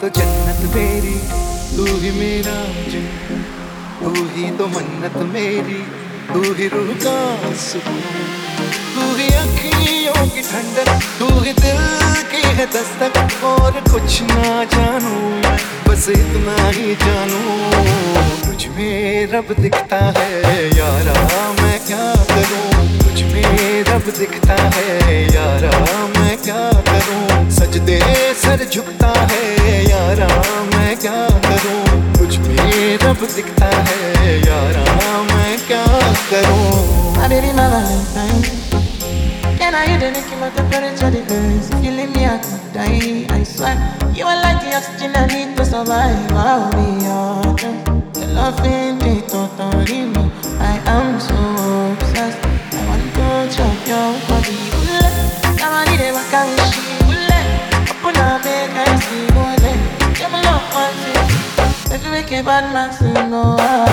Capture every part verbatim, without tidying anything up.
तो जन्नत मेरी, तू ही मेरा जिन्न, तू ही तो मन्नत मेरी, तू ही रूह का सुकून, तू ही अखियों की ठंडक, तू ही दिल की है दस्तक। और कुछ ना जानू मैं, बस इतना ही जानू, तुझ में रब दिखता है यारा, मैं क्या करूं। तुझ में रब दिखता है यारा, मैं क्या करूं। सजदे सर झुकता है यारा, मैं क्या करूं। तुझ में रब दिखता है यारा, मैं क्या करूं। My baby, my Valentine. Can I hear the licking of the temperature difference? If you leave me, I could die. I swear, you are like the oxygen I need to survive. I'll be your friend. Your love ain't it, totally me. I am so obsessed. I want to chop your body. Come on, need a wakawishi. Open up, make I see what it. Give me love, one thing. If you make a bad man sing, no.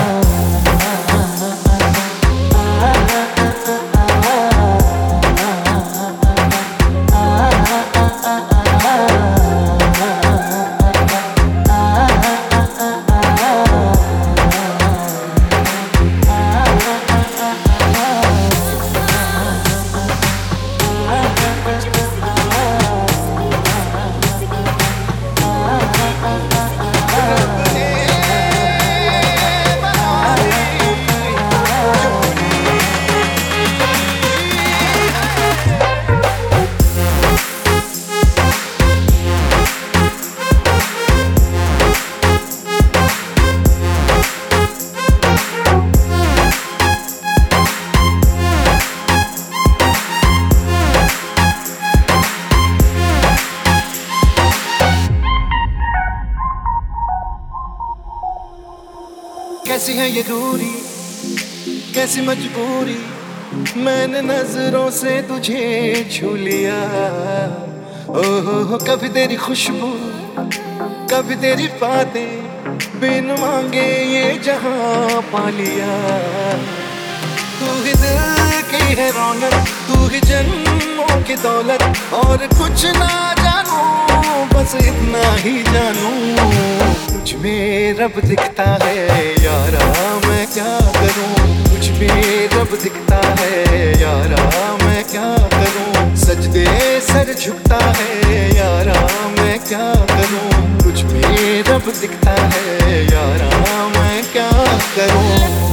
कैसी है ये दूरी, कैसी मजबूरी, मैंने नजरों से तुझे छू लिया। ओहो कभी तेरी खुशबू, कभी तेरी बातें, बिन मांगे ये जहां पा लिया। तू ही दिल की है रौनक, तू ही जन्मों की दौलत, और कुछ ना जानू, बस इतना ही जानू, तुझ में रब दिखता है यारा, मैं क्या करूं। तुझ में रब दिखता है यारा, मैं क्या करूं। सजदे सर झुकता है यारा, मैं क्या करूं। तुझ में रब दिखता है यारा, मैं क्या करूं।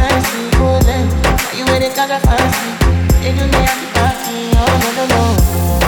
You ain't got a fancy, you do me a party, oh no no no.